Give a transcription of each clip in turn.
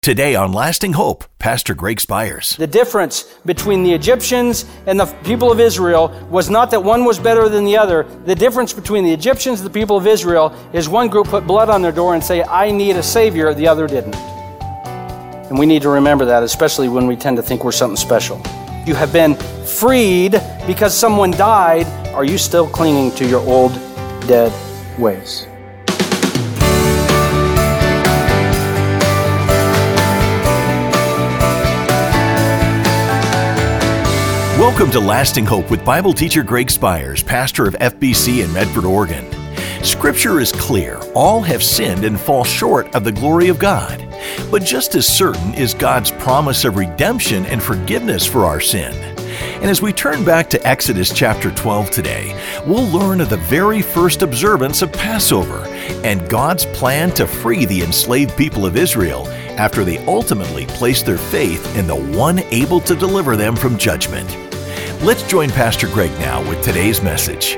Today on Lasting Hope, Pastor Greg Spires. The difference between the Egyptians and the people of Israel was not that one was better than the other. The difference between the Egyptians and the people of Israel is one group put blood on their door and say, I need a Savior, the other didn't. And we need to remember that, especially when we tend to think we're something special. You have been freed because someone died. Are you still clinging to your old, dead ways? Welcome to Lasting Hope with Bible teacher Greg Spires, pastor of FBC in Medford, Oregon. Scripture is clear. All have sinned and fall short of the glory of God. But just as certain is God's promise of redemption and forgiveness for our sin. And as we turn back to Exodus chapter 12 today, we'll learn of the very first observance of Passover and God's plan to free the enslaved people of Israel after they ultimately placed their faith in the one able to deliver them from judgment. Let's join Pastor Greg now with today's message.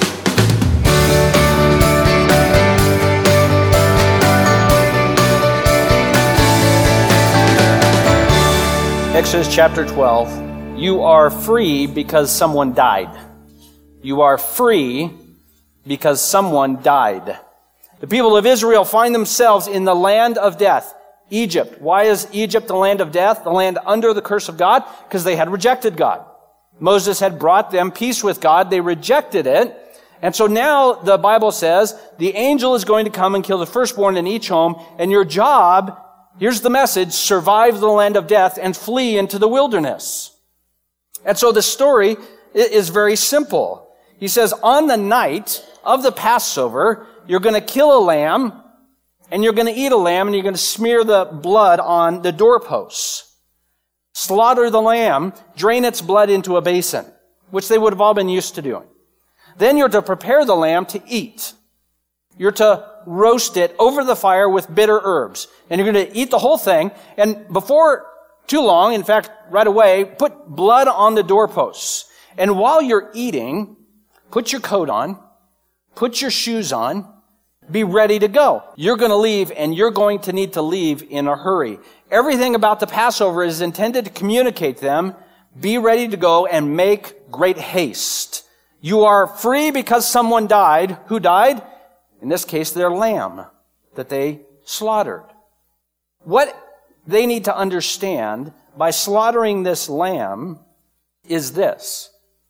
Exodus chapter 12. You are free because someone died. You are free because someone died. The people of Israel find themselves in the land of death, Egypt. Why is Egypt the land of death, the land under the curse of God? Because they had rejected God. Moses had brought them peace with God. They rejected it. And so now the Bible says the angel is going to come and kill the firstborn in each home. And your job, here's the message, survive the land of death and flee into the wilderness. And so the story is very simple. He says, on the night of the Passover, you're going to kill a lamb, and you're going to eat a lamb, and you're going to smear the blood on the doorposts. Slaughter the lamb, drain its blood into a basin, which they would have all been used to doing. Then you're to prepare the lamb to eat. You're to roast it over the fire with bitter herbs. And you're going to eat the whole thing. And before too long, in fact, right away, put blood on the doorposts. And while you're eating, put your coat on, put your shoes on, be ready to go. You're going to leave, and you're going to need to leave in a hurry. Everything about the Passover is intended to communicate them. Be ready to go and make great haste. You are free because someone died. Who died? In this case, their lamb that they slaughtered. What they need to understand by slaughtering this lamb is this.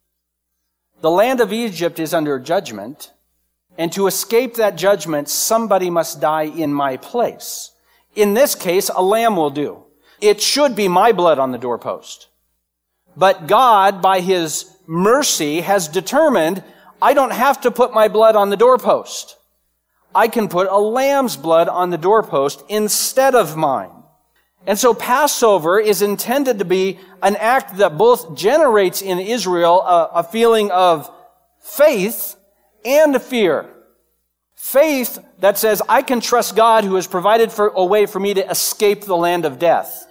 The land of Egypt is under judgment, and to escape that judgment, somebody must die in my place. In this case, a lamb will do. It should be my blood on the doorpost. But God, by His mercy, has determined I don't have to put my blood on the doorpost. I can put a lamb's blood on the doorpost instead of mine. And so Passover is intended to be an act that both generates in Israel a feeling of faith and fear. Faith that says, I can trust God who has provided a way for me to escape the land of death.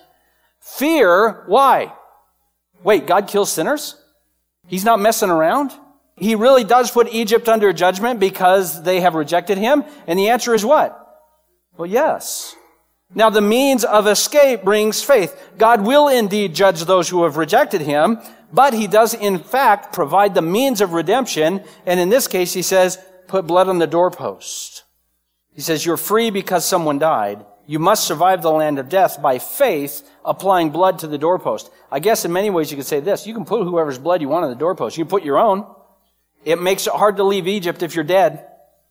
Fear, why? Wait, God kills sinners? He's not messing around? He really does put Egypt under judgment because they have rejected Him? And the answer is what? Well, yes. Now, the means of escape brings faith. God will indeed judge those who have rejected Him, but He does in fact provide the means of redemption. And in this case, He says, put blood on the doorpost. He says, you're free because someone died. You must survive the land of death by faith, applying blood to the doorpost. I guess in many ways you could say this. You can put whoever's blood you want on the doorpost. You can put your own. It makes it hard to leave Egypt if you're dead.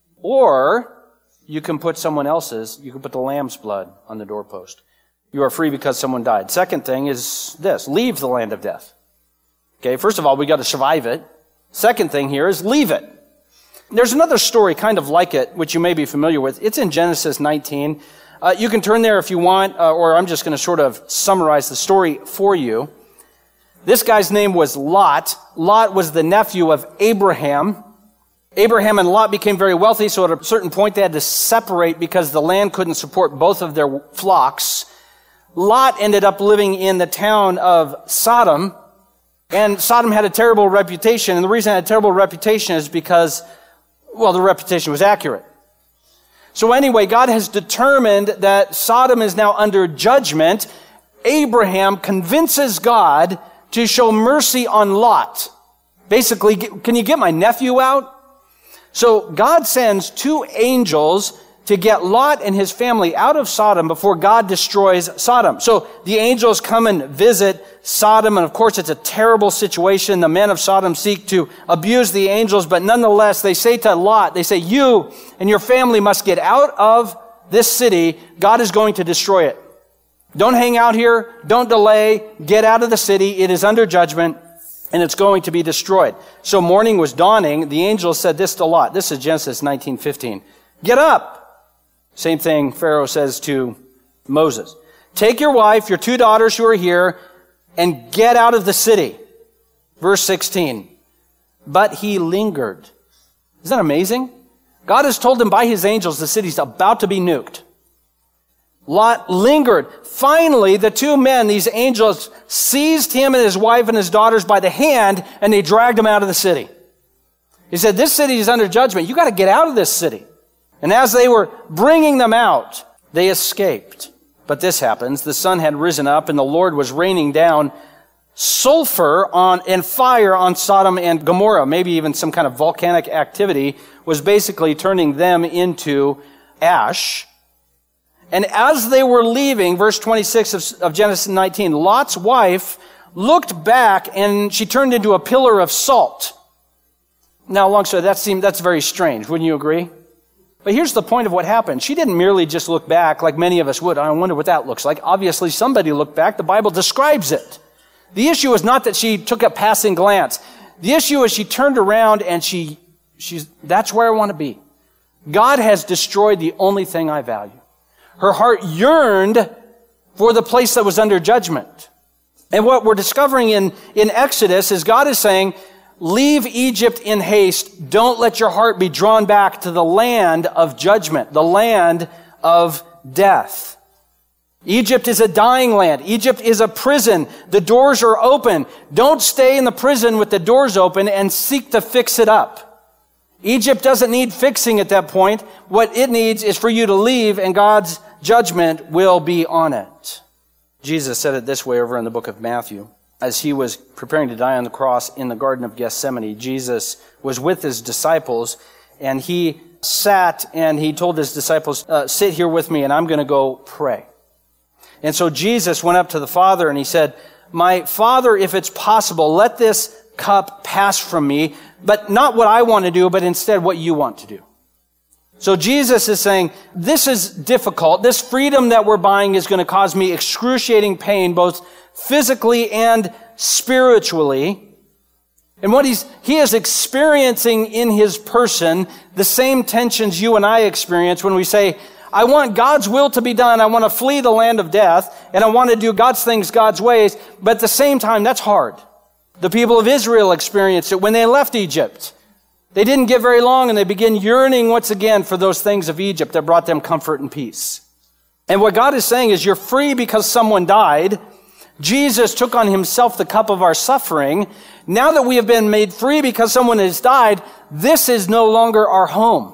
Or you can put someone else's. You can put the lamb's blood on the doorpost. You are free because someone died. Second thing is this. Leave the land of death. Okay, first of all, we got to survive it. Second thing here is leave it. There's another story kind of like it, which you may be familiar with. It's in Genesis 19. You can turn there if you want, or I'm just going to sort of summarize the story for you. This guy's name was Lot. Lot was the nephew of Abraham. Abraham and Lot became very wealthy, so at a certain point they had to separate because the land couldn't support both of their flocks. Lot ended up living in the town of Sodom, and Sodom had a terrible reputation, and the reason it had a terrible reputation is because, well, the reputation was accurate. So anyway, God has determined that Sodom is now under judgment. Abraham convinces God to show mercy on Lot. Basically, can you get my nephew out? So God sends 2 angels to get Lot and his family out of Sodom before God destroys Sodom. So the angels come and visit Sodom, and of course it's a terrible situation. The men of Sodom seek to abuse the angels, but nonetheless they say to Lot, they say, you and your family must get out of this city. God is going to destroy it. Don't hang out here. Don't delay. Get out of the city. It is under judgment, and it's going to be destroyed. So morning was dawning. The angel said this to Lot. This is Genesis 19:15. Get up. Same thing Pharaoh says to Moses. Take your wife, your 2 daughters who are here, and get out of the city. Verse 16. But he lingered. Isn't that amazing? God has told him by his angels the city's about to be nuked. Lot lingered. Finally, the 2 men, these angels, seized him and his wife and his daughters by the hand, and they dragged him out of the city. He said, this city is under judgment. You got to get out of this city. And as they were bringing them out, they escaped. But this happens. The sun had risen up, and the Lord was raining down sulfur and fire on Sodom and Gomorrah. Maybe even some kind of volcanic activity was basically turning them into ash. And as they were leaving, verse 26 of Genesis 19, Lot's wife looked back, and she turned into a pillar of salt. Now, long story, that's very strange. Wouldn't you agree? But here's the point of what happened. She didn't merely just look back like many of us would. I wonder what that looks like. Obviously, somebody looked back. The Bible describes it. The issue is not that she took a passing glance. The issue is she turned around and that's where I want to be. God has destroyed the only thing I value. Her heart yearned for the place that was under judgment. And what we're discovering in Exodus is God is saying, leave Egypt in haste. Don't let your heart be drawn back to the land of judgment, the land of death. Egypt is a dying land. Egypt is a prison. The doors are open. Don't stay in the prison with the doors open and seek to fix it up. Egypt doesn't need fixing at that point. What it needs is for you to leave, and God's judgment will be on it. Jesus said it this way over in the book of Matthew. As he was preparing to die on the cross in the Garden of Gethsemane, Jesus was with his disciples, and he sat and he told his disciples, sit here with me and I'm going to go pray. And so Jesus went up to the Father and he said, my Father, if it's possible, let this cup pass from me, but not what I want to do, but instead what you want to do. So Jesus is saying, this is difficult. This freedom that we're buying is going to cause me excruciating pain, both physically and spiritually. And what he is experiencing in his person, the same tensions you and I experience when we say, I want God's will to be done. I want to flee the land of death, and I want to do God's things God's ways. But at the same time, that's hard. The people of Israel experienced it when they left Egypt. They didn't get very long, and they began yearning once again for those things of Egypt that brought them comfort and peace. And what God is saying is, you're free because someone died. Jesus took on himself the cup of our suffering. Now that we have been made free because someone has died, this is no longer our home.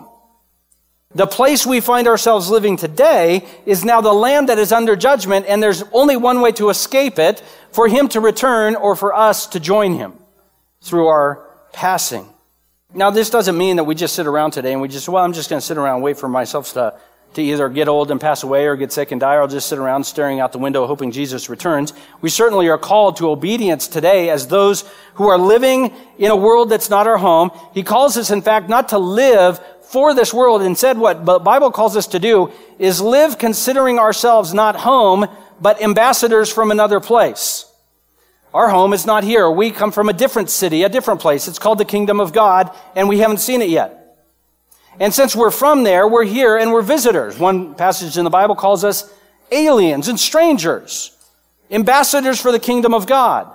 The place we find ourselves living today is now the land that is under judgment, and there's only one way to escape it, for him to return or for us to join him through our passing. Now, this doesn't mean that we just sit around today and I'm just going to sit around and wait for myself to either get old and pass away or get sick and die, or I'll just sit around staring out the window hoping Jesus returns. We certainly are called to obedience today as those who are living in a world that's not our home. He calls us, in fact, not to live for this world. Instead, what the Bible calls us to do is live considering ourselves not home, but ambassadors from another place. Our home is not here. We come from a different city, a different place. It's called the kingdom of God, and we haven't seen it yet. And since we're from there, we're here and we're visitors. One passage in the Bible calls us aliens and strangers, ambassadors for the kingdom of God.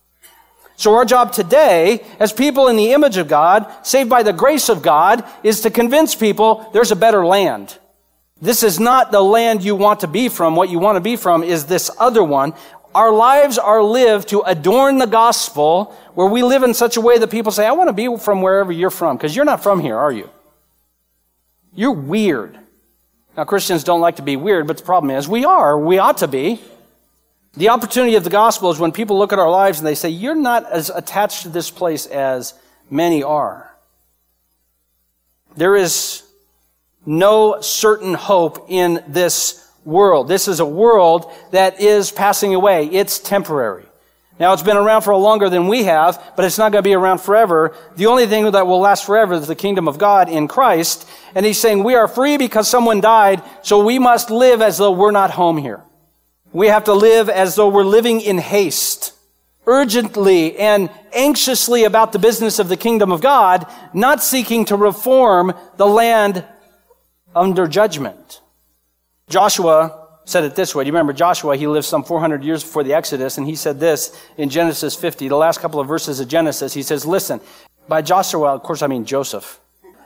So our job today, as people in the image of God, saved by the grace of God, is to convince people there's a better land. This is not the land you want to be from. What you want to be from is this other one. Our lives are lived to adorn the gospel, where we live in such a way that people say, I want to be from wherever you're from, because you're not from here, are you? You're weird. Now, Christians don't like to be weird, but the problem is we are. We ought to be. The opportunity of the gospel is when people look at our lives and they say, you're not as attached to this place as many are. There is no certain hope in this world. This is a world that is passing away. It's temporary. Now, it's been around for longer than we have, but it's not going to be around forever. The only thing that will last forever is the kingdom of God in Christ. And he's saying we are free because someone died, so we must live as though we're not home here. We have to live as though we're living in haste, urgently and anxiously about the business of the kingdom of God, not seeking to reform the land under judgment. Joshua said it this way. Do you remember Joshua? He lived some 400 years before the Exodus, and he said this in Genesis 50, the last couple of verses of Genesis. He says, listen, by Joshua, of course I mean Joseph.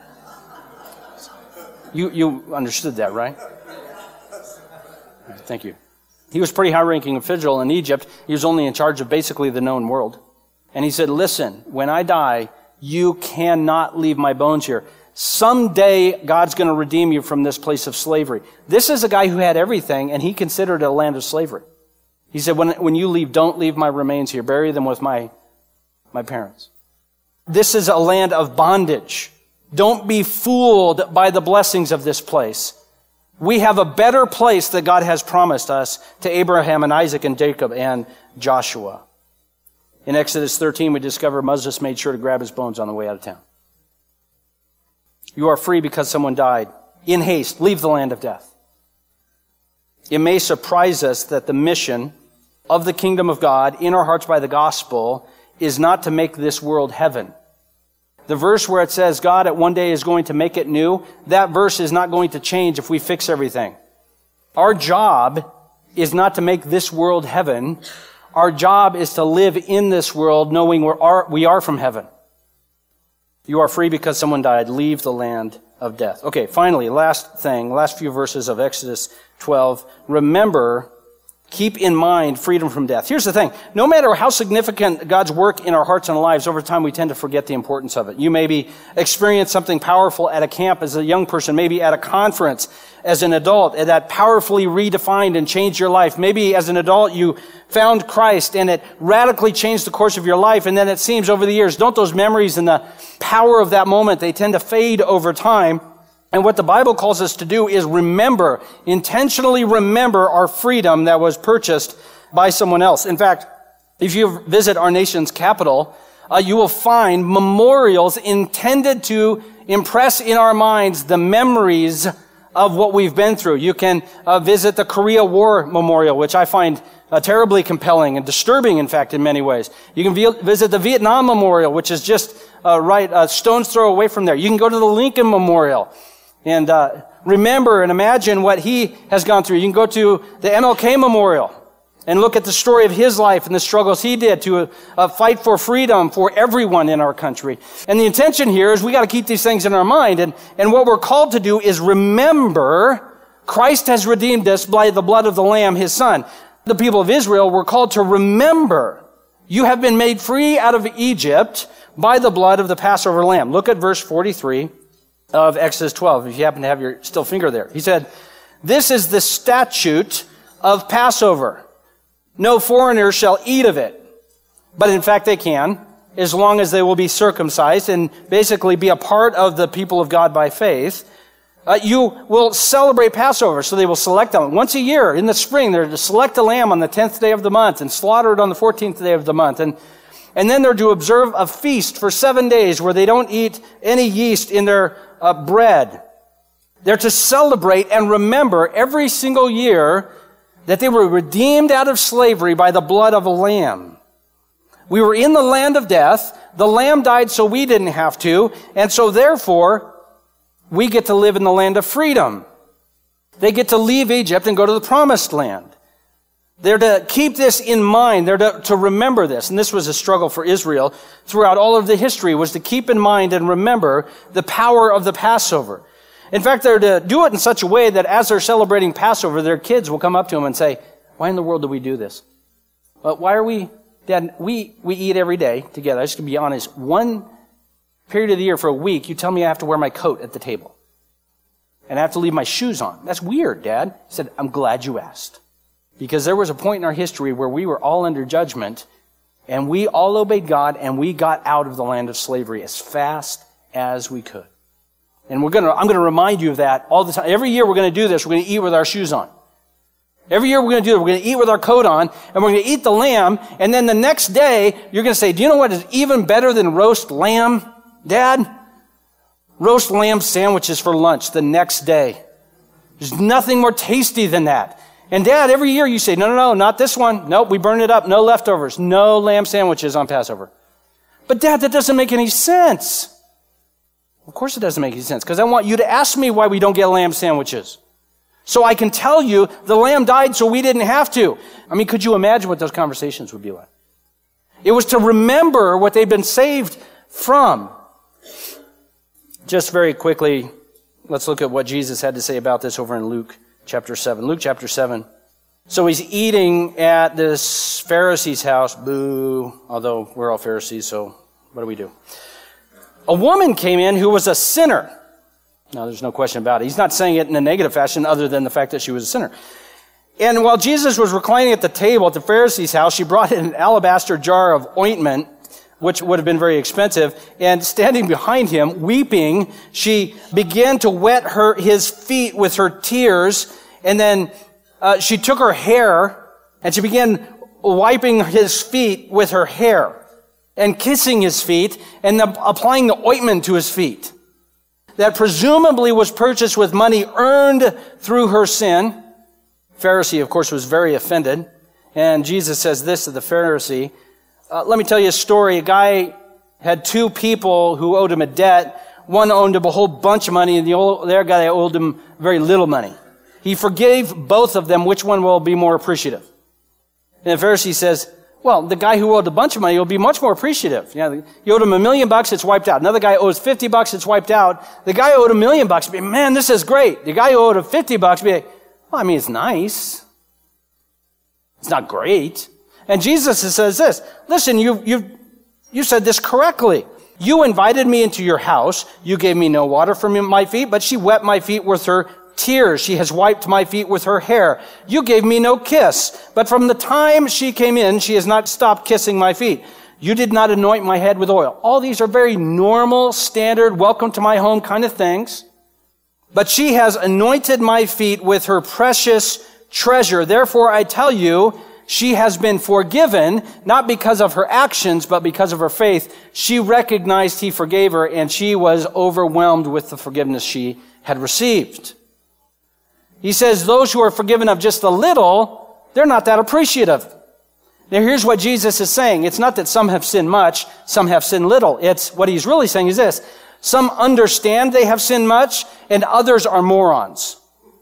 You understood that, right? Thank you. He was pretty high-ranking official in Egypt. He was only in charge of basically the known world. And he said, listen, when I die, you cannot leave my bones here. Someday, God's going to redeem you from this place of slavery. This is a guy who had everything, and he considered it a land of slavery. He said, when you leave, don't leave my remains here. Bury them with my parents. This is a land of bondage. Don't be fooled by the blessings of this place. We have a better place that God has promised us to Abraham and Isaac and Jacob and Joshua. In Exodus 13, we discover Moses made sure to grab his bones on the way out of town. You are free because someone died. In haste, leave the land of death. It may surprise us that the mission of the kingdom of God in our hearts by the gospel is not to make this world heaven. The verse where it says God at one day is going to make it new, that verse is not going to change if we fix everything. Our job is not to make this world heaven. Our job is to live in this world knowing we are from heaven. You are free because someone died. Leave the land of death. Okay, finally, last few verses of Exodus 12. Remember, keep in mind freedom from death. Here's the thing. No matter how significant God's work in our hearts and lives, over time we tend to forget the importance of it. You maybe experience something powerful at a camp as a young person, maybe at a conference as an adult, and that powerfully redefined and changed your life. Maybe as an adult you found Christ and it radically changed the course of your life, and then it seems over the years, don't those memories and the power of that moment, they tend to fade over time. And what the Bible calls us to do is remember, intentionally remember our freedom that was purchased by someone else. In fact, if you visit our nation's capital, you will find memorials intended to impress in our minds the memories of what we've been through. You can visit the Korea War Memorial, which I find terribly compelling and disturbing, in fact, in many ways. You can visit the Vietnam Memorial, which is just a stone's throw away from there. You can go to the Lincoln Memorial and remember and imagine what he has gone through. You can go to the MLK Memorial and look at the story of his life and the struggles he did to fight for freedom for everyone in our country. And the intention here is we got to keep these things in our mind. And what we're called to do is remember Christ has redeemed us by the blood of the Lamb, his Son. The people of Israel were called to remember you have been made free out of Egypt by the blood of the Passover lamb. Look at verse 43 of Exodus 12, if you happen to have your still finger there. He said, this is the statute of Passover. No foreigner shall eat of it. But in fact they can, as long as they will be circumcised and basically be a part of the people of God by faith. You will celebrate Passover, so they will select them. Once a year, in the spring, they're to select a lamb on the 10th day of the month and slaughter it on the 14th day of the month. And then they're to observe a feast for 7 days where they don't eat any yeast in their bread. They're to celebrate and remember every single year that they were redeemed out of slavery by the blood of a lamb. We were in the land of death. The lamb died so we didn't have to. And so therefore, we get to live in the land of freedom. They get to leave Egypt and go to the promised land. They're to keep this in mind. They're to remember this. And this was a struggle for Israel throughout all of the history, was to keep in mind and remember the power of the Passover. In fact, they're to do it in such a way that as they're celebrating Passover, their kids will come up to them and say, why in the world do we do this? Why are we, Dad, we eat every day together. I'm just going to be honest. One period of the year for a week, you tell me I have to wear my coat at the table. and I have to leave my shoes on. That's weird, Dad. He said, I'm glad you asked. Because there was a point in our history where we were all under judgment, and we all obeyed God, and we got out of the land of slavery as fast as we could. And I'm going to remind you of that all the time. Every year we're going to do this. We're going to eat with our shoes on. Every year we're going to do it. We're going to eat with our coat on, and we're going to eat the lamb, and then the next day you're going to say, do you know what is even better than roast lamb, Dad? Roast lamb sandwiches for lunch the next day. There's nothing more tasty than that. And Dad, every year you say, no, not this one. Nope, we burn it up. No leftovers. No lamb sandwiches on Passover. But Dad, that doesn't make any sense. Of course it doesn't make any sense, because I want you to ask me why we don't get lamb sandwiches. So I can tell you the lamb died so we didn't have to. I mean, could you imagine what those conversations would be like? It was to remember what they'd been saved from. Just very quickly, let's look at what Jesus had to say about this over in Luke chapter 7. Luke chapter 7. So he's eating at this Pharisee's house. Boo. Although we're all Pharisees, so what do? A woman came in who was a sinner. Now, there's no question about it. He's not saying it in a negative fashion other than the fact that she was a sinner. And while Jesus was reclining at the table at the Pharisee's house, she brought in an alabaster jar of ointment, which would have been very expensive, and standing behind him, weeping, she began to wet his feet with her tears, and then she took her hair, and she began wiping his feet with her hair, and kissing his feet, and applying the ointment to his feet. That presumably was purchased with money earned through her sin. Pharisee, of course, was very offended, and Jesus says this to the Pharisee, let me tell you a story. A guy had two people who owed him a debt. One owed him a whole bunch of money, and the other guy owed him very little money. He forgave both of them. Which one will be more appreciative? And the Pharisee says, well, the guy who owed a bunch of money will be much more appreciative. You owed him $1 million, it's wiped out. Another guy owes $50, it's wiped out. The guy who owed $1 million, be, man, this is great. The guy who owed him $50, be, well, I mean, it's nice. It's not great. And Jesus says this, listen, you said this correctly. You invited me into your house. You gave me no water for my feet, but she wet my feet with her tears. She has wiped my feet with her hair. You gave me no kiss, but from the time she came in, she has not stopped kissing my feet. You did not anoint my head with oil. All these are very normal, standard, welcome to my home kind of things. But she has anointed my feet with her precious treasure. Therefore, I tell you, she has been forgiven, not because of her actions, but because of her faith. She recognized he forgave her, and she was overwhelmed with the forgiveness she had received. He says those who are forgiven of just a little, they're not that appreciative. Now here's what Jesus is saying. It's not that some have sinned much, some have sinned little. It's what he's really saying is this. Some understand they have sinned much, and others are morons.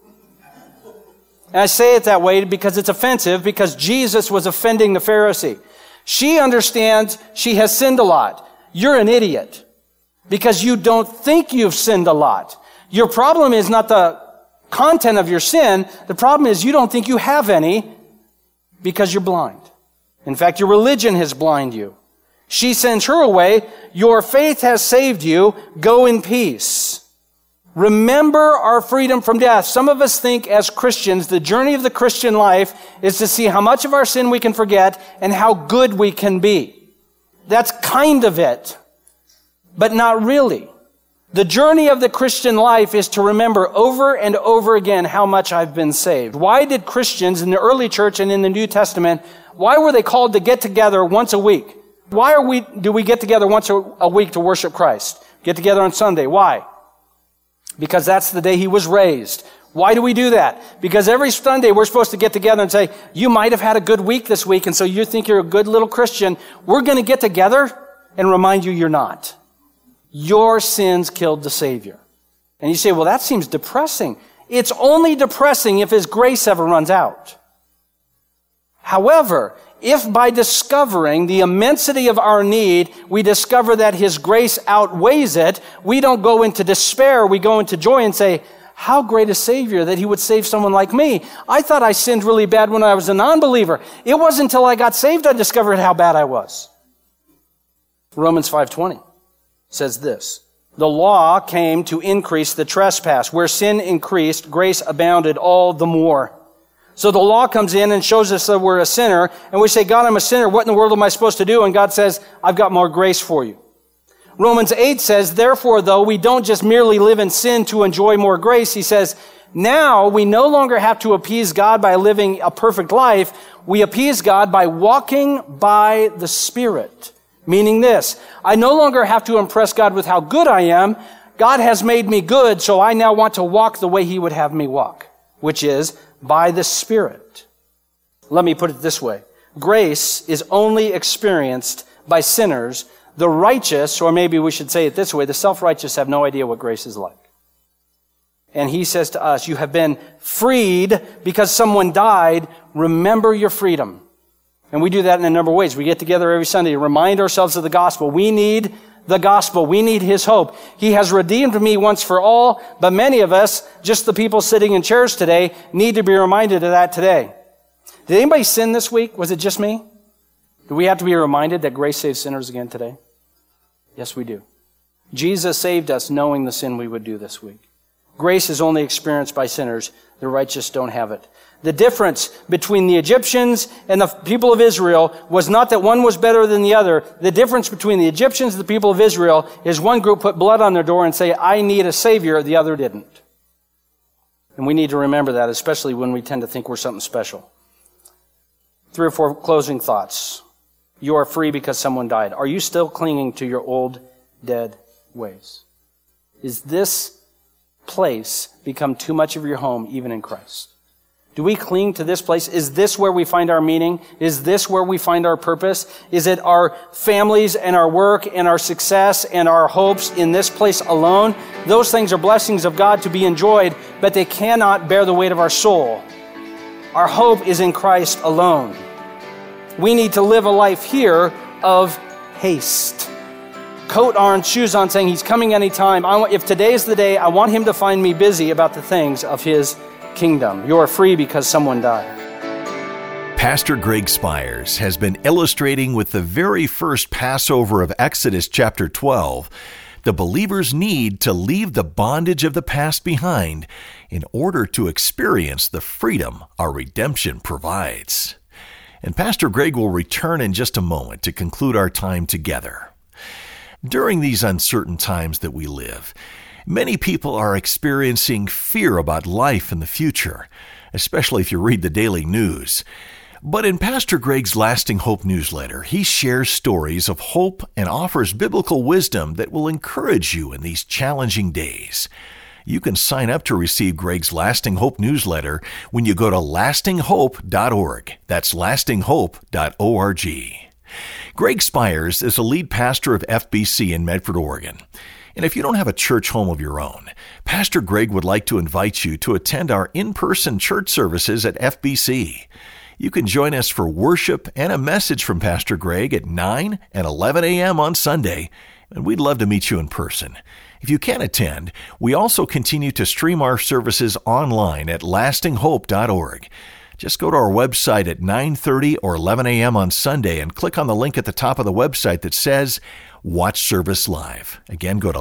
And I say it that way because it's offensive, because Jesus was offending the Pharisee. She understands she has sinned a lot. You're an idiot because you don't think you've sinned a lot. Your problem is not the content of your sin. The problem is you don't think you have any because you're blind. In fact, your religion has blinded you. She sends her away. Your faith has saved you. Go in peace. Remember our freedom from death. Some of us think as Christians, the journey of the Christian life is to see how much of our sin we can forget and how good we can be. That's kind of it, but not really. The journey of the Christian life is to remember over and over again how much I've been saved. Why did Christians in the early church and in the New Testament, why were they called to get together once a week? Why do we get together once a week to worship Christ? Get together on Sunday. Why? Because that's the day he was raised. Why do we do that? Because every Sunday we're supposed to get together and say, you might have had a good week this week, and so you think you're a good little Christian. We're going to get together and remind you you're not. Your sins killed the Savior. And you say, well, that seems depressing. It's only depressing if his grace ever runs out. However, if by discovering the immensity of our need, we discover that his grace outweighs it, we don't go into despair, we go into joy and say, how great a Savior that he would save someone like me. I thought I sinned really bad when I was a non-believer. It wasn't until I got saved I discovered how bad I was. Romans 5:20 says this, The law came to increase the trespass. Where sin increased, grace abounded all the more. So the law comes in and shows us that we're a sinner, and we say, God, I'm a sinner. What in the world am I supposed to do? And God says, I've got more grace for you. Romans 8 says, therefore, though, we don't just merely live in sin to enjoy more grace. He says, now we no longer have to appease God by living a perfect life. We appease God by walking by the Spirit. Meaning this, I no longer have to impress God with how good I am. God has made me good, so I now want to walk the way He would have me walk, which is by the Spirit. Let me put it this way. Grace is only experienced by sinners. The righteous, or maybe we should say it this way, the self-righteous have no idea what grace is like. And He says to us, you have been freed because someone died. Remember your freedom. And we do that in a number of ways. We get together every Sunday to remind ourselves of the gospel. We need the gospel. We need His hope. He has redeemed me once for all, but many of us, just the people sitting in chairs today, need to be reminded of that today. Did anybody sin this week? Was it just me? Do we have to be reminded that grace saves sinners again today? Yes, we do. Jesus saved us knowing the sin we would do this week. Grace is only experienced by sinners. The righteous don't have it. The difference between the Egyptians and the people of Israel was not that one was better than the other. The difference between the Egyptians and the people of Israel is one group put blood on their door and say, I need a Savior, the other didn't. And we need to remember that, especially when we tend to think we're something special. 3 or 4 closing thoughts. You are free because someone died. Are you still clinging to your old, dead ways? Is this place become too much of your home, even in Christ? Do we cling to this place? Is this where we find our meaning? Is this where we find our purpose? Is it our families and our work and our success and our hopes in this place alone? Those things are blessings of God to be enjoyed, but they cannot bear the weight of our soul. Our hope is in Christ alone. We need to live a life here of haste. Coat on, shoes on, saying He's coming anytime. If today is the day, I want Him to find me busy about the things of His kingdom. You are free because someone died. Pastor Greg Spires has been illustrating with the very first Passover of Exodus chapter 12 the believer's need to leave the bondage of the past behind in order to experience the freedom our redemption provides. And Pastor Greg will return in just a moment to conclude our time together. During these uncertain times that we live, many people are experiencing fear about life and the future, especially if you read the daily news. But in Pastor Greg's Lasting Hope newsletter, he shares stories of hope and offers biblical wisdom that will encourage you in these challenging days. You can sign up to receive Greg's Lasting Hope newsletter when you go to lastinghope.org. That's lastinghope.org. Greg Spires is a lead pastor of FBC in Medford, Oregon. And if you don't have a church home of your own, Pastor Greg would like to invite you to attend our in-person church services at FBC. You can join us for worship and a message from Pastor Greg at 9 and 11 a.m. on Sunday, and we'd love to meet you in person. If you can't attend, we also continue to stream our services online at lastinghope.org. Just go to our website at 9:30 or 11 a.m. on Sunday and click on the link at the top of the website that says Watch Service Live. Again, go to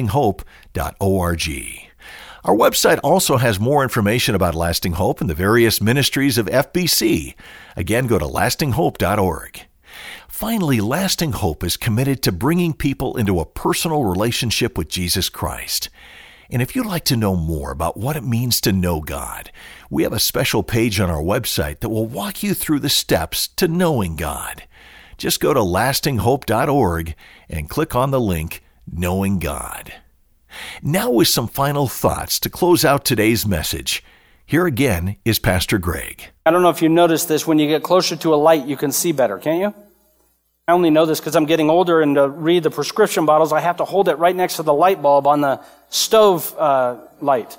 lastinghope.org. Our website also has more information about Lasting Hope and the various ministries of FBC. Again, go to lastinghope.org. Finally, Lasting Hope is committed to bringing people into a personal relationship with Jesus Christ. And if you'd like to know more about what it means to know God, we have a special page on our website that will walk you through the steps to knowing God. Just go to lastinghope.org and click on the link, Knowing God. Now with some final thoughts to close out today's message. Here again is Pastor Greg. I don't know if you noticed this, when you get closer to a light, you can see better, can't you? I only know this because I'm getting older, and to read the prescription bottles, I have to hold it right next to the light bulb on the stove light.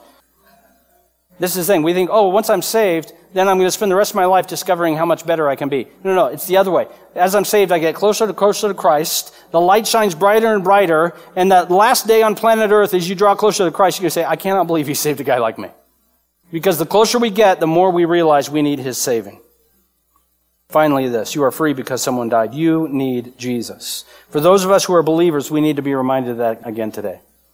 This is the thing. We think, once I'm saved, then I'm going to spend the rest of my life discovering how much better I can be. No, it's the other way. As I'm saved, I get closer to Christ. The light shines brighter and brighter, and that last day on planet Earth, as you draw closer to Christ, you say, I cannot believe He saved a guy like me. Because the closer we get, the more we realize we need His saving. Finally, this, you are free because someone died. You need Jesus. For those of us who are believers, we need to be reminded of that again today.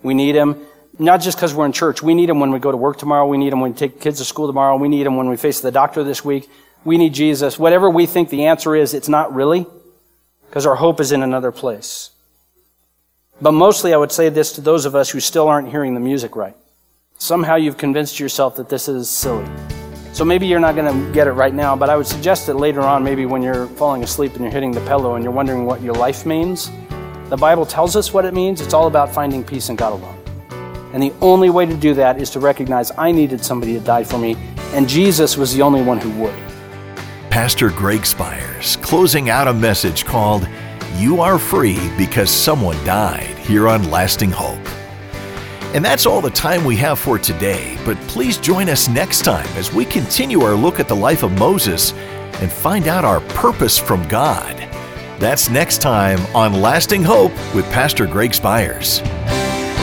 We need him not just because we're in church. We need him when we go to work tomorrow. We need him when we take kids to school tomorrow. We need him when we face the doctor this week. We need Jesus. Whatever we think the answer is, it's not really, because our hope is in another place. But mostly I would say this to those of us who still aren't hearing the music right. Somehow you've convinced yourself that this is silly. So maybe you're not going to get it right now, but I would suggest that later on, maybe when you're falling asleep and you're hitting the pillow and you're wondering what your life means, the Bible tells us what it means. It's all about finding peace in God alone. And the only way to do that is to recognize I needed somebody to die for me, and Jesus was the only one who would. Pastor Greg Spires closing out a message called You Are Free Because Someone Died here on Lasting Hope. And that's all the time we have for today, but please join us next time as we continue our look at the life of Moses and find out our purpose from God. That's next time on Lasting Hope with Pastor Greg Spires.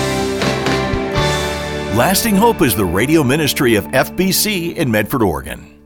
Lasting Hope is the radio ministry of FBC in Medford, Oregon.